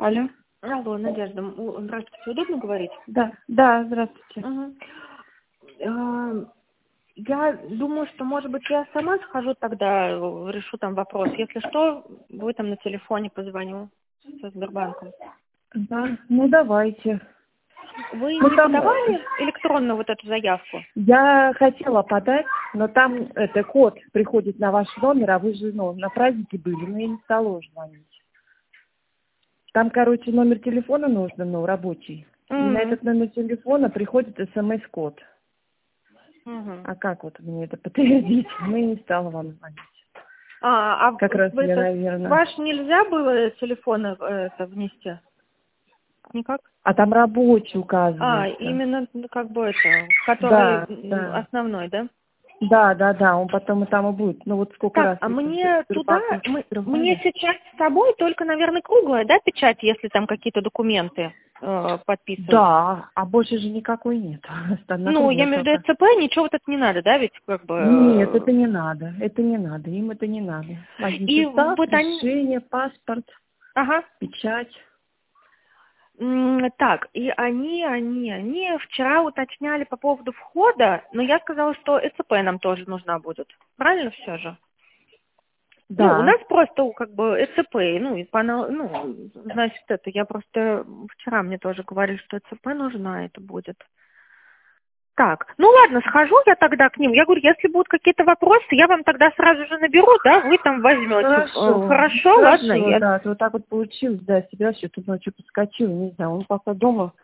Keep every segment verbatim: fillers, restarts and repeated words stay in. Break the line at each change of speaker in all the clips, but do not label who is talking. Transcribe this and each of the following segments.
Алло.
Алло, Надежда, м, здравствуйте, удобно говорить?
Да, да, здравствуйте.
Мгм. Э, Я думаю, что, может быть, я сама схожу тогда, э, решу там вопрос. Если что, вы там на телефоне позвоню со Сбербанком.
Да, ну давайте.
Вы
Ну
не
там э,
подавали электронную вот эту заявку?
я хотела подать, но там это код приходит на ваш номер, а вы же ну, на празднике были, но я не стала уже звонить. Там, короче, номер телефона нужно, ну, рабочий. И на
М,
этот номер телефона приходит смс-код.
мгм.
А как вот мне это подтвердить? Ну, я не стала вам звонить.
А, а
Как
в
раз
в
я,
этот
наверное.
ваш нельзя было телефон э, это внести? Никак?
А там рабочий
А,
указывается.
именно ну, как бы это, который
Да,
м,
да.
основной, да?
Да, да, да, он потом и там и будет. Ну вот сколько
Так,
раз
а
вы
мне туда,
Сбербанк не
мы- мне
открывали?
сейчас с собой только, наверное, круглая, да, печать, если там какие-то документы э, подписывать?
Да, а больше же никакой нет. Одна
Ну, я
круглая
имею в виду
только.
ЦП, ничего вот это не надо, да, ведь как бы...
Нет, это
э,
не надо, это не надо, им это не надо. Один
И
состав,
вот они...
решение, паспорт,
Ага.
печать.
М, Так, и они, они, они вчера уточняли по поводу входа, но я сказала, что ЭЦП нам тоже нужна будет. Правильно все же? Ну, у
Да.
нас просто как бы ЭЦП, ну, и пона- ну, значит, это, я просто вчера мне тоже говорили, что ЭЦП нужна, это будет. Так, ну ладно, схожу я тогда к ним. Я говорю, если будут какие-то вопросы, я вам тогда сразу же наберу, да, вы там возьмете. Э,
Хорошо,
Хорошо, ладно,
хорошо,
я...
да, вот так вот получилось, да, себя что-то ночью подскочил, не знаю, он пока дома,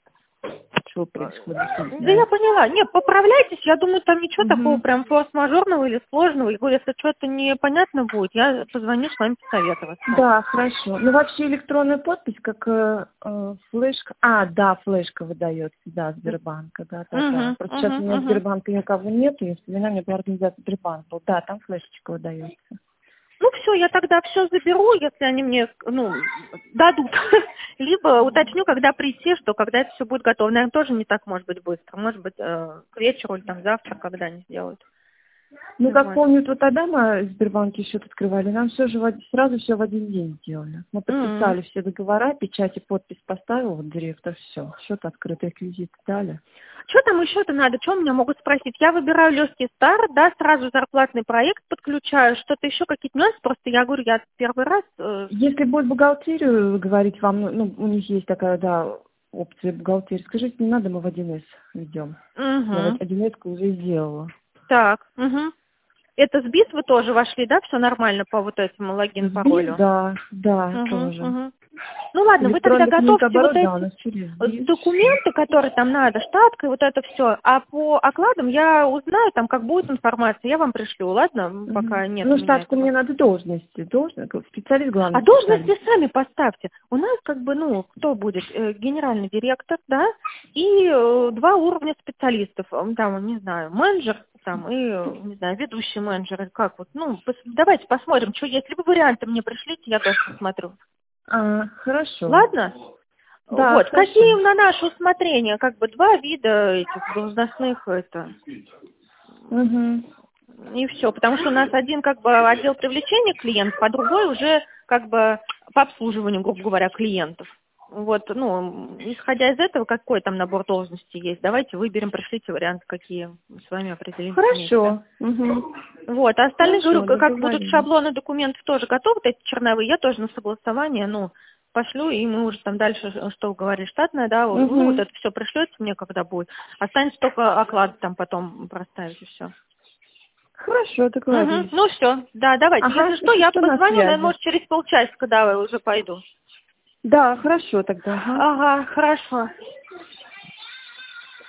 что происходит, не
Да я
знаю.
поняла. Нет, поправляйтесь, я думаю, там ничего такого
Угу.
прям форс-мажорного или сложного. Я говорю, если что-то непонятно будет, я позвоню с вами посоветоваться.
Да, хорошо. Ну, вообще электронная подпись, как э, э, флешка. А, да, флешка выдается, да, Сбербанка, да, да, да.
Угу,
Просто сейчас у
угу,
меня
угу.
Сбербанка никого нету, я вспоминаю, мне была организация Сбербанк был. Да, там флешечка выдается.
Ну все, я тогда все заберу, если они мне, ну, дадут. Либо уточню, когда прийти, что когда это все будет готово. Наверное, тоже не так может быть быстро. Может быть, э, к вечеру или там завтра, когда они сделают.
Ну, как
Вот.
помню, вот тогда мы в Сбербанке счет открывали, нам все же в один- сразу все в один день сделали. Мы
М.
подписали все договора, печать и подпись поставил, вот директор, все, счет открытый, реквизиты дали.
Что там еще-то надо? Что меня могут спросить? Я выбираю легкий старт, да, сразу зарплатный проект подключаю, что-то еще, какие-то нюансы. Просто я говорю, я первый раз... э,
Если будет бухгалтерию говорить вам, ну, ну, у них есть такая, да, опция бухгалтерии, скажите, не надо, мы в один эс ведем. Я вот
Угу.
один эс уже сделала.
Так, угу. Это с БИС вы тоже вошли, да? Все нормально по вот этому
СБИС,
логин-паролю?
да, да,
Угу,
тоже.
угу. Ну ладно, вы тогда
Электронный
готовьте вот
книгооборот, да, у
эти
нас через
э,
БИС.
документы, которые там надо, штатка и вот это все. А по окладам я узнаю, там как будет информация, я вам пришлю, ладно? М,
Мгм.
Пока нет у
Ну,
меня
штатку
этого.
мне надо должности, должность, специалист,
А
главный специалист.
должности сами поставьте. У нас как бы, ну, кто будет? Э, Генеральный директор, да, и э, два уровня специалистов. М, Там, не знаю, менеджер, там, и, э, не знаю, ведущий менеджер, или как вот. Ну, пос- давайте посмотрим, что есть. Либо варианты мне пришлите, я тоже посмотрю.
А, хорошо.
Ладно?
Да,
Вот,
хорошо.
какие на наше усмотрение, как бы два вида этих должностных, это,
Угу.
и все, потому что у нас один как бы отдел привлечения клиентов, а другой уже как бы по обслуживанию, грубо говоря, клиентов. Вот, ну, исходя из этого, какой там набор должностей есть, давайте выберем, пришлите варианты, какие с вами определимся вместе.
Хорошо. Угу.
Вот, а остальные, говорю,
Хорошо,
как как будут
договорились.
шаблоны документов тоже готовы, эти черновые, я тоже на согласование, ну, пошлю, и мы уже там дальше, ш- что вы говорили, штатное, да, вот, ну, вот
Угу.
это все пришлете мне, когда будет. Останется только оклад там потом проставить, и все.
Хорошо,
Угу.
договорились.
Ну, все, да, давайте.
Ага,
Если что,
если
я
что, на
позвоню, наверное,
связи.
может, через полчасика, когда я уже пойду.
Да, хорошо тогда. Ага.
Ага, хорошо.